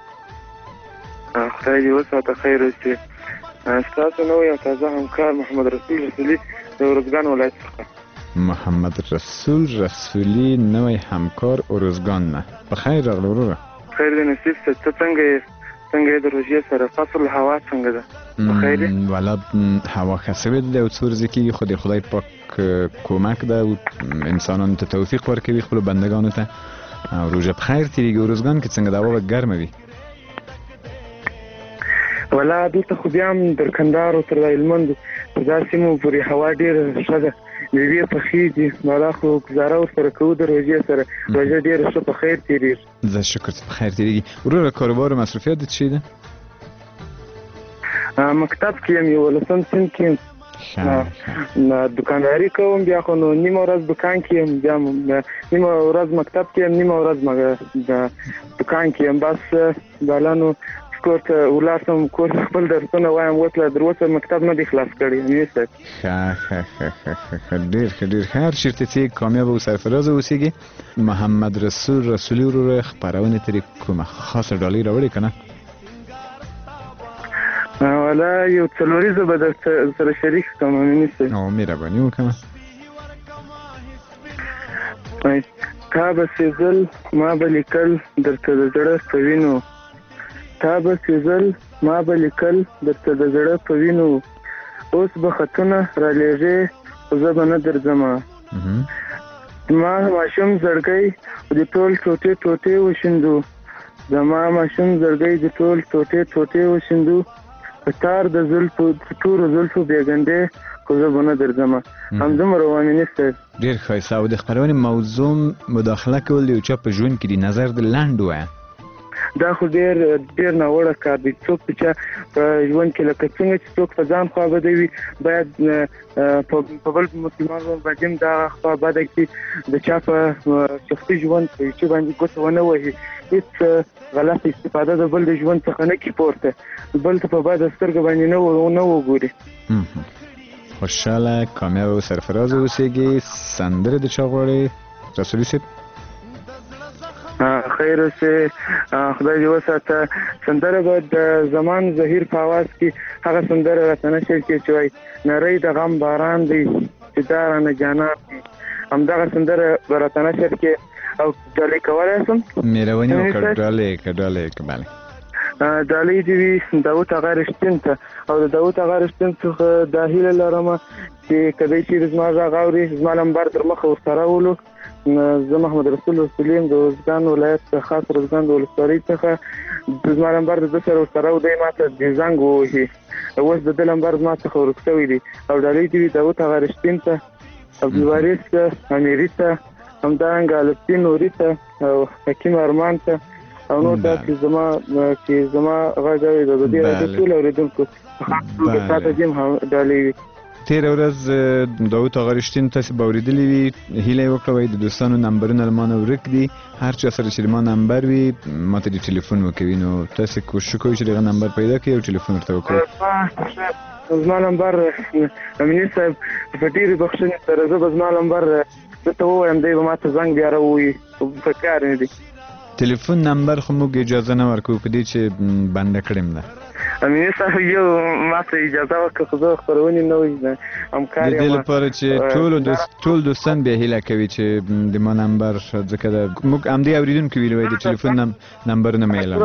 خدای دې وساته خیر اوسې. ستاسو نوی او تازه همکار محمد رسول رسولي د ارزګان ولایت څخه. محمد رسول رسولي نوی همکار ارزګان نه. په خیر راغلی وروره. خیر دې نصیب شه. ته څنګه یې؟ څنګه یې د روژې سره؟ فصل هوا څنګه ده؟ په خیر یې؟ والا هوا ښه سوې ده او څو ورځې کېږي خو د خدای پاک کومک ده او انسانانو ته توفیق ورکوي خپلو بندګانو ته او روژه په خیر تېرېږي. ارزګان کې څنګه د هوا به ګرمه وي؟ ولا دلته خو بیا هم در کندهار او تر هلمند دا سیمو پورې هوا ډېره ښه ده، میوې پخېږي. نو دا خو ګزاره ورسره کوو د روژې سره. روژه ډېره ښه په خیر تېرېږي. زه شکر چې په خیر تېرېږي. وروره کاروبار او مصروفیات دې څه شی ده؟ مکتب کې یم، یولسم صنف کې یم. دکانداري کوم، بیا خو نو نیمه ورځ دکان کې یم، بیا نیمه ورځ مکتب کې یم، نیمه ورځ دکان کې یم. بس بالا نو کور ته ولاړ سم، کور خپل درسونه وایم. اوس لا تر اوسه مکتب نه دی خلاص کړی. نیسه ښه ښه ښه ښه ډېر ښه ډېر ښه. هر چېرته چې کامیاب او سرفرازه اوسېږي. محمد رسول رسولي وروره خپرونې ترې کومه خاصه ډالۍ راوړې که نه؟ والا یو څلوریزه به در سره شریک کوم امیني صاحب. او مهرباني وکړه. تا به سیزل ما به لیکل درته د زړه په وینو، تا به سیزل ما به لیکل درته د زړه په وینو، اوس به خطونه را لېږې خو زه به نه درځمه. زما ماشوم زړګی د ټول ټوټې ټوټې وشیندو، زما ماشوم زړګی د ټول ټوټې ټوټې وشیندو، په تار د زلفو تورو زلفو بېګنډې خو زه به نه درځمه. همدومره و امیني صاحب. ډېر ښایسته. او د خپرونې موضوع مداخله کول د یو چا په ژوند کې د نظر د لنډ وایه دا خو ډېر ډېر ناوړه کار دی. څوک چې په ژوند کې لکه څنګه چې څوک په ځان خوا بده وي باید په بل مسلمان باندې هم دا خوا بده کړي، د چا په شخصي ژوند په چې باندې ګوته ونه وهي، هېڅ غلط استفاده د بل د ژوند څخه نه کړي پورته، بل ته په بده سترګه باندې نه وګوري. خوشحاله کامیاب او سرفراز اوسېږي. سندره د چا غواړې رسولي صاحب؟ خیر اوسې، خدای دې وساته. سندره به د زمان زهیر په اواز کې هغه سندره راته نشر کړي چې وایي نری د غم باران دی چې دا رانه جانان دی، همدغه سندره به راته نشر کړي او ډالۍ کولی شم؟ مهرباني وکړه. ډالۍ که ډالۍ که بله ډالۍ دې وي داود هغه رښتین ته، او د داود هغه رښتین څخه دا هیله لرمه چې کدی چې زما غږ اوري زما نمبر در مخه ورسره ولو. زه محمد رسول رسولي یم د روزګان ولایت خاص روزګان د ولسوالۍ څخه. زما نمبر د ده سره ورسره و، دی ما ته د زنګ ووهي، اوس د ده نمبر زما څخه ورک شوی دی. او ډالۍ دې وي داود هغه رښتین ته، عبدالوارث ته، امیري ته، همدارنګه الفسین نوري ته او حکیم ارمان ته او نور دا چې زما چې زما غږ اوري د دې راډیو ټول اورېدونکو خاص توګه تاته دې هم ډالۍ وي. تېره ورځ داود هغه رښتین تاسې به اورېدلي وي، هیله یې وکړه وایي د دوستانو نمبرونه له ما نه ورک دي، هر چا سره چې د ما نمبر وي ما ته دې ټلیفون وکوي، نو تاسې کوشش کوئ چې دغه نمبر پیدا کړئ او ټلیفون ورته وکړئ. زما نمبر امیني صاحب په ډېرې بخښنې سره زه به زما نمبر درته ووایم، دی به ما ته زنګ بیا راووایي، په کار نه دی. ټلیفون نمبر خو موږ اجازه نه ورکوو په دې چې بنده کړې ده. امیني صاحب یو ما ته اجازه وکړه خو زه خپرونې نه وي همکار یم. د دې لپاره چې ټول دوستان بیا هیله کوي چې د ما نمبر ځکه د موږ همدې اورېدونکي ویلي وایي د ټلیفون نمبرونه مې اعلانوي.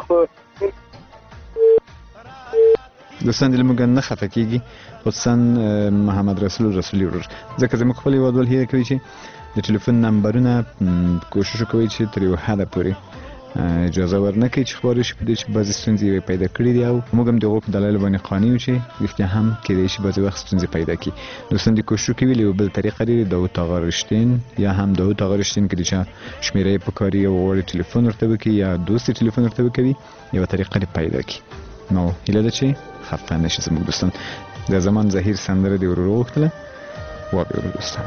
دوستان دې له موږ نه خفه کېږي، خصوصا محمد رسول رسولي ورور، ځکه زموږ خپل هېوادوال هیله کوي چې د ټلیفون نمبرونه کوشش کوي چې تر یو حده پورې اجازه ورنکړي چې خبرې شي په دې چې بعضې ستونزې یې پیدا کړي دي، او موږ هم د هغو په دلایلو باندې قانع یو چې رښتیا هم کېدای شي بعضې وخت ستونزې پیدا کړي. دوستان دې کوشش کوي له یو بل طریقه لري، داود آغا رښتین یا هم داود آغا رښتین که د چا شمېره یې پکاري او غواړي ټلیفون ورته وکړي یا دوست یې ټلیفون ورته وکوي، یوه طریقه دې پیدا کړي. نو هیله ده چې خفه نه شي زموږ دوستان. د زمان زهیر سندره دې ورور وغوښتله، واورئ ورور دوستان.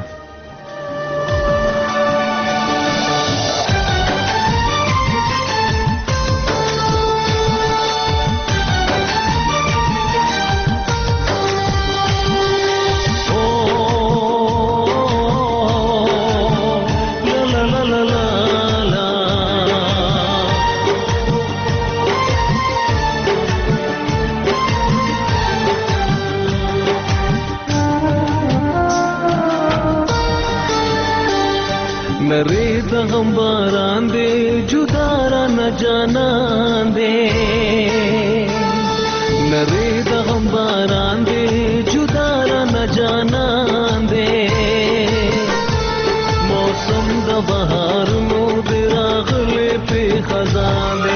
نری د غم باران دے جدا را نہ جانان دے، نری د غم باران دے جدا را نہ جانان دے، موسم د بہار نو دے راغلے پہ خزان دے.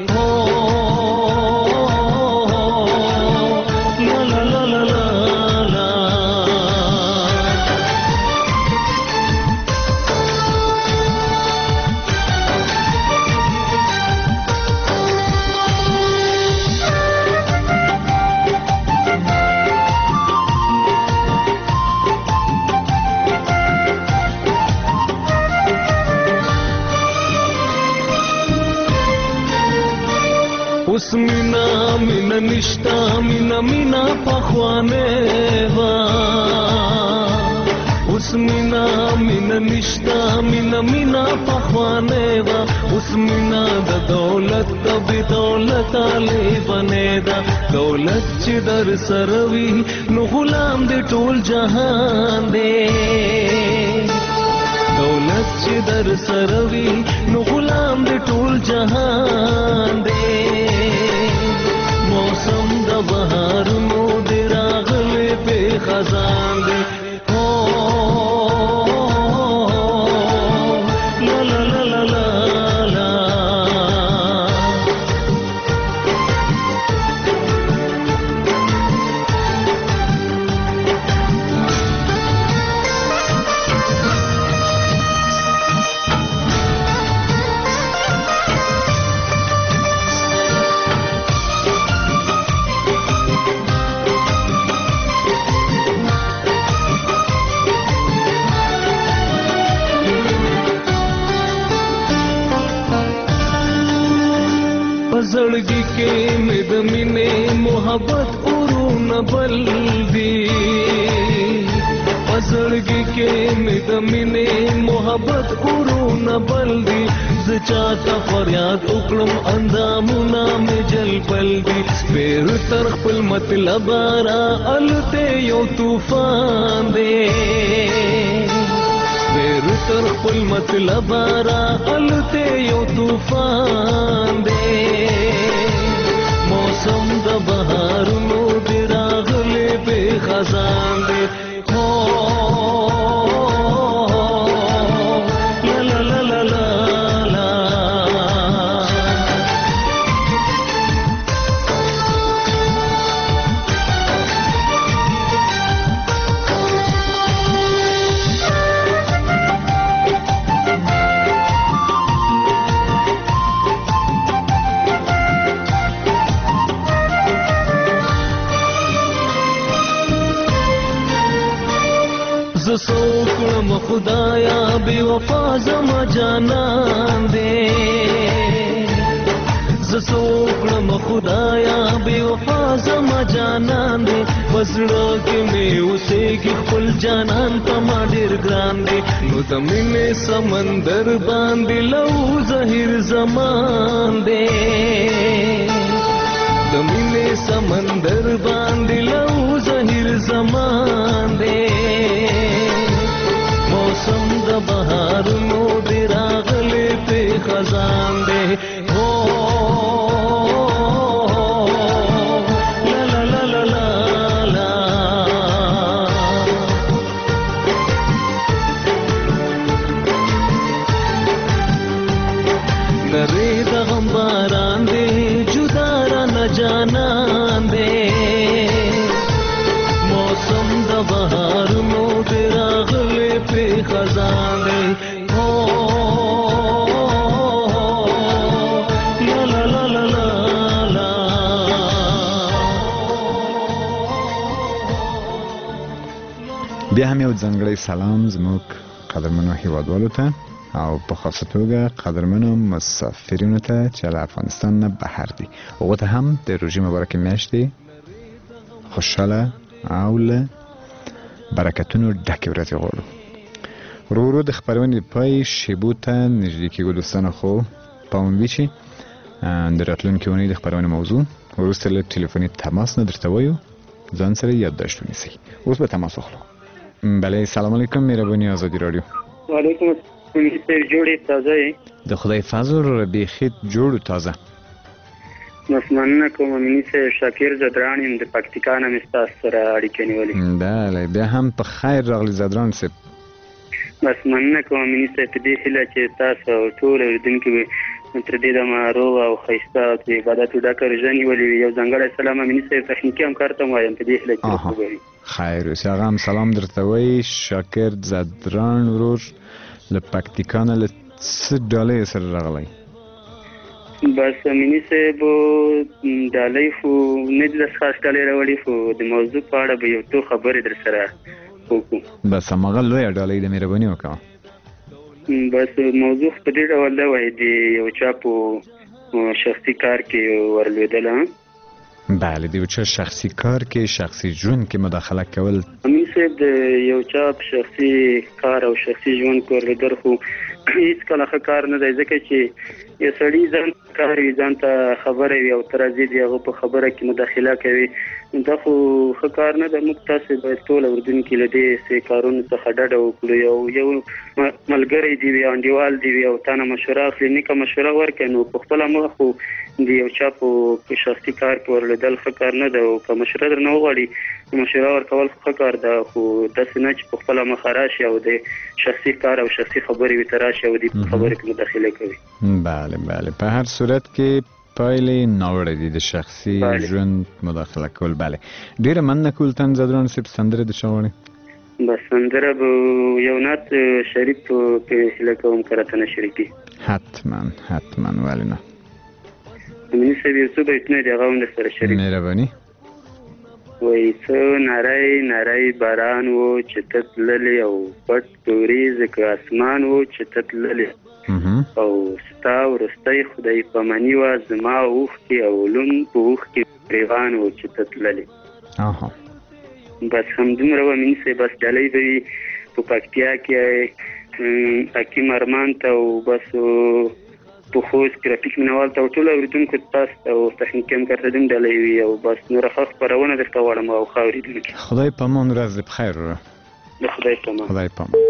اوس مینا مینا نشتا مینا مینا پخوانه وا، اوس مینا مینا مینا نشتا مینا مینا پخوانه وا اوس مینا د دولت د بی دولت علی بنه دا دولت چې در سروي نو غلام دې ټول جهان دې دولت چې در سروي نو غلام دې ټول جهان دې موسم د بهار نو دې راغلې په خزان دې زړګي کې مې د مینې محبت اورونه بل دي زړګي کې مې د مینې محبت اورونه بل دي زه چاته فریاد وکړم اندامونه مې جل بل دي پیر تر خپل مطلب را الته یو طوفان دی پیر تر خپل مطلب را الته یو طوفان دی موسم د بهارونو دی راغلی په خزان دی سوکړم خدایا بے وفا زما جانان دے سوکړم خدایا بے وفا زما جانان دے وسړو کې مې اوسېږي خپل جانان په ما ډېر ګران دے نو د مینې سمندر باندې لو زهیر زمان دے د مینې سمندر باندې لو زهیر زمان دے موسم د بهارونو دی راغلی په خزان دی هو لا لا لا لا لا لا نری د غم باران دی جدا را نه جانان دی موسم د بهارونو دی راغلی په خزان دی هو لا لا لا لا لا لا بیا هم یو ځانګړی سلام زموږ قدرمنو هیوادوالو ته او په خاصه توګه قدرمنو مسافرینو ته چې له افغانستان نه بهر دي هغو ته هم د روژې مبارکې میاشتې خوشحاله او له برکتونو ډکې ورځې غواړو. ورو ورو د خپرونې د پای شیبو ته نږدې کېږو دوستانو، خو پام وي چې د راتلونکې اونۍ د خپرونې موضوع وروسته له ټلیفوني تماس نه درته وایو، ځان سره یادداشت ونیسئ. اوس به تماس واخلو. بله، سلام علیکم، مهرباني آزادي راډیو. وعلیکم السلام، جوړې تازه یې؟ د خدای فضل بیخي جوړ تازه. بس مننه کوم امیني صاحب، شاکر زدران یم د پکتیکا نه مې ستاسو سره اړیکې نیولې. بله، بیا هم په خیر راغلی زدران صاحب. بس مننه کوم امیني صاحب، په دې هیله چې تاسو ټول اورېدونکي به تر دې دمه روغ او ښایسته او د عبادتو ډکه روژه نیولې وي. یو ځانګړی سلام امیني صاحب تخنیکي همکار ته م وایم په دې هیله چې خوبه وي. خیر اوسې، هغه هم سلام درته وایي. شاکر زدران ورور له پکتیکا نه له څه ډالۍ سره راغلی؟ بس امیني صاحب ډالۍ خو نه دي داسې خاص ډالۍ راوړي، خو د موضوع په اړه به یو څو خبرې در سره وکړو. بس هماغه لویه ډالۍ ده، مهرباني وکړه. بس موضوع په دې ډول ده، وایي د یو چا په شخصي کار کې ورلوېدله بله د یو چا شخصي کار کې شخصي ژوند کې مداخله کول امین صاحب د یو چا شخصي کار او شخصي ژوند کول درخو هیڅ کله ښه کار نه دی ځکه چې یو سړی ځان کار وي ځان ته خبره وي او ترازی دی هغه په خبره کې مداخله کوي دا خو ښه کار نه دی. موږ تاسو باید ټول اردوونکي له دې سې کارونو څخه ډډه وکړو. یو یو ملګری دی وي انډیوال دی وي او تا نه مشوره اخلي نیکه مشوره ورکړي نو په خپله مخ خو د یو چا په شخصي کار کې ورلېدل ښه کار نه دی او که مشوره درنه وغواړي مشوره ورکول ښه کار ده خو داسې نه چې په خپله مخه راشي او د شخصي کار او شخصي خبرې ورته راشي او دې په خبرې کې مداخله کوي. بله بله په هر صورت کې پایلې ناوړه دي د شخصي ژوند مداخله کول. بله ډېره مننه کولتن زدران صاحب سندره د چا غواړئ؟ بس سندره به یو نعت شریف پرې هیله کوم که راته نه شریکي. حتما حتما ولې نه امیني صاحب یو څو بیتونه دي هغه هم درسره شریک. مهرباني. وایي څه نری نری باران و چې ته تللې او پټ تورې ځکه اسمان و چې ته تللې او ستا وروستی خدای پاماني وه زما اوښکې او لوند په اوښکې پرېوان و چې ته تللې. بس همدومره وه امیني صاحب بس ډالۍ به وي په پکتیا کې حکیم ارمان ته او بس په خوست ګرافیک مینوال ته او ټولو اورېدونکو تاسو ته او تخنیکي همکار ته دې هم ډالۍ وي او بس نوره ښه خپرونه درته غواړم او ښه اورېدونکي. خدای پامان ورځ دې بخیر وره. د خدای پامان. خدای پامان.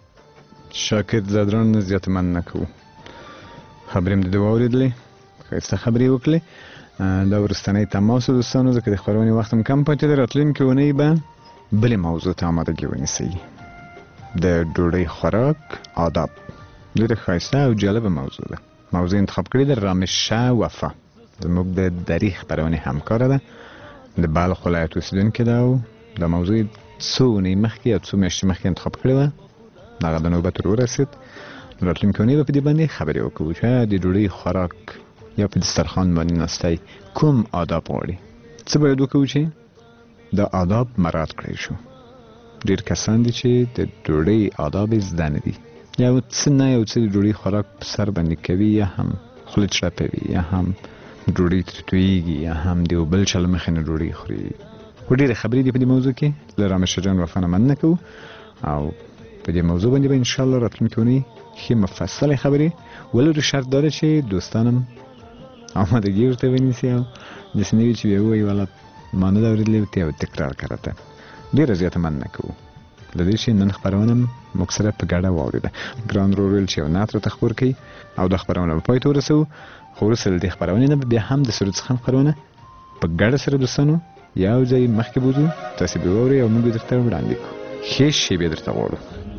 شاکر زدران نه زیاته مننه کوو. خبرې مې د ده واورېدلې ښایسته خبرې وکړلې. دا وروستنی تماس و دوستانو ځکه د خپرونې وخت هم کم پاتې دی. راتلونکې اونۍ به بلې موضوع ته امادګي ونیسئ. د ډوډۍ خوراک آداب ډېره ښایسته او جالبه موضوع ده. موضوع انتخاب کړې ده رامشه وفا زموږ د دري خپرونې همکاره ده د بلخ ولایت اوسېدونکې ده او دا موضوع څو اونۍ مخکې یا څو میاشتې مخکې انتخاب کړې وه دغه د نوبت ور ورسېد. راتلونکې اونۍ به په دې باندې خبرې وکړو چې د ډوډۍ خوراک یا په دسترخوان باندې ناستی کوم آداب غواړي څه باید وکړو چې دا آداب مراعات کړی شو. ډېر کسان دي چې د ډوډۍ آداب یې زده نه دي یا څه نه یو څه د ډوډۍ خوراک په سر باندې کوي یا هم خوله چړپوي یا هم ډوډۍ ترې تویېږي یا هم د یو بل چا له مخې نه ډوډۍ خوري. خو ډېرې خبرې دي په دې موضوع کې. له رامشه جان وفا نه مننه کوو او په دې موضوع باندې به انشاءالله راتلونکې اونۍ ښې مفصلې خبرې ولرو. شرط دا ده چې دوستان هم آمادګي ورته ونیسي او داسې نه وي چې بیا ووایي والا ما نه ده اورېدلې ته یو تکرار کرته. ډېره زیاته مننه کوو له دې چې نن خپرونه موږ سره په ګډه واورېده. ګران ورور ویل چې یو نعت راته خپور کوي او دا خپرونه به پای ته ورسوو. خو وروسته له دې خپرونې نه به بیا هم د سرود څخه خپرونه په ګډه سره دوستانو یو ځای مخکې بوځو تاسې به واورئ او موږ به درته وړاندې کړو. ښې شېبې درته غواړو.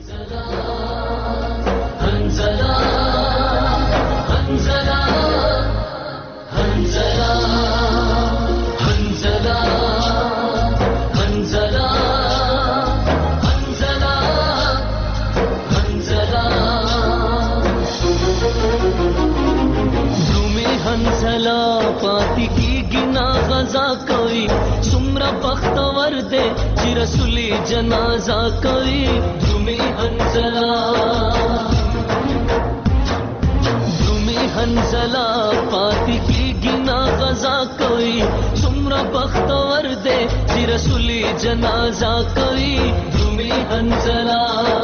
پاتی کی گنا غزا کوي سمرا بختور دے چې رسولي جنازه کوي درومي حنزلا درومي حنزلا پاتی کی گنا غزا کوي سمرا بختور دے چې رسولي جنازه کوي درومي حنزلا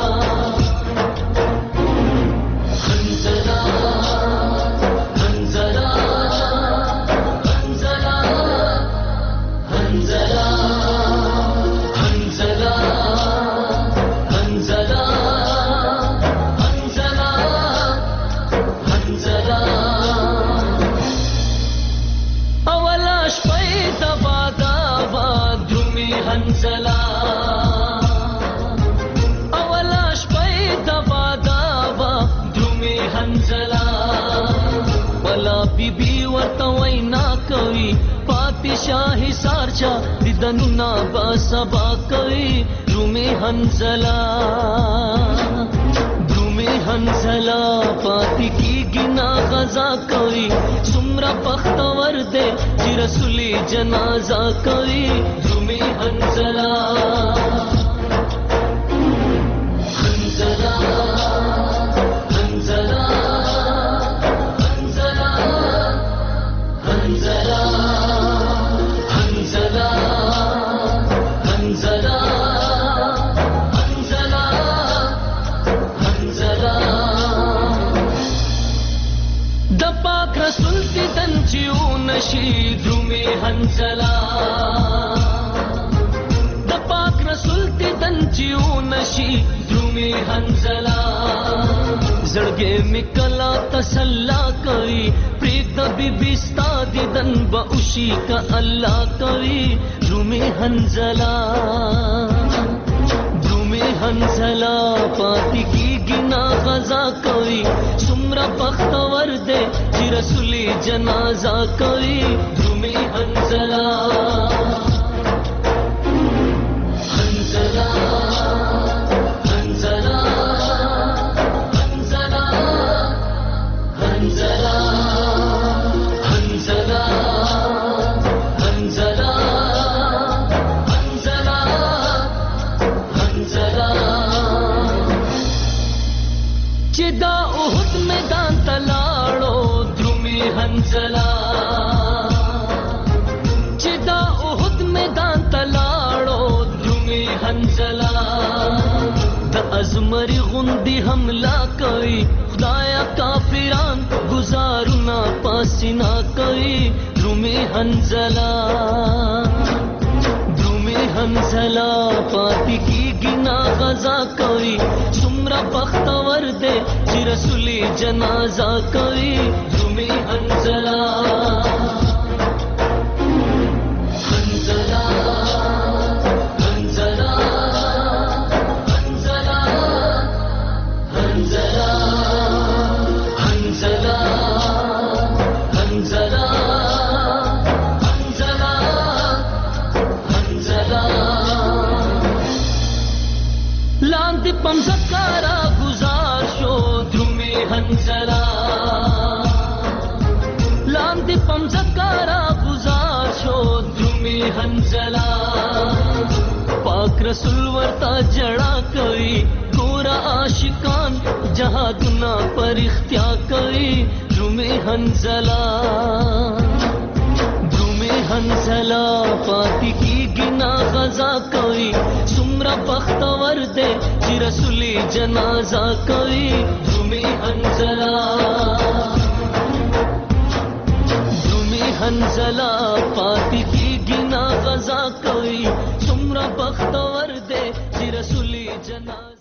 شاہی سارچا دیدنونا باسبا کوي درومي حنزلا درومي حنزلا پاتی کی گنا غزا کوي سمرا بختور دے چې رسولي جنازه کوي درومي حنزلا حنزلا حنزلا حنزلا حنزلا چې نشي درومي هنزلا د پاک رسول دیدن چې نشي درومي هنزلا زړګې می کلا تسلا کوي پرېږ د بیبي ستا دیدن به وشي که الله کوي درومي هنزلا درومي هنزلا پاتې کېږي نا غزا کوي څومره بختور دی چې رسولي جنازه کوي درومي هنزلا هنزلا هنزلا هنزلا هنزلا هنزلا هنزلا هنزلا هنزلا چې دا احد میدان ته لاړو درومي هنزلا چې دا احد میدان ته لاړو درومي هنزلا د ازمري غوندي حمله کوي خدایا کافران گزارونه پاسینا کوي درومي هنزلا درومي هنزلا پاتې کېږي نا غزا کوي څومره بختور دی چې رسولي جنازه کوي درومي هنزلا هنزلا هنزلا هنزلا هنزلا هنزلا هنزلا هنزلا هنزلا لاندې پمزکارا گزار شو درومي هنزلا لاندې پمزکارا گزار شو درومي هنزلا پاک رسول ورتا جڑا کوي ګورا عاشقان جهادنا پر اختیا کوي درومي هنزلا درومي هنزلا پاتې کېږي نا غزا کوي څومره بختور دی چې رسولي جنازه کوي درومي هنزلا درومي هنزلا پاتې کېږي نا غزا کوي څومره بختور دی چې رسولي جنازه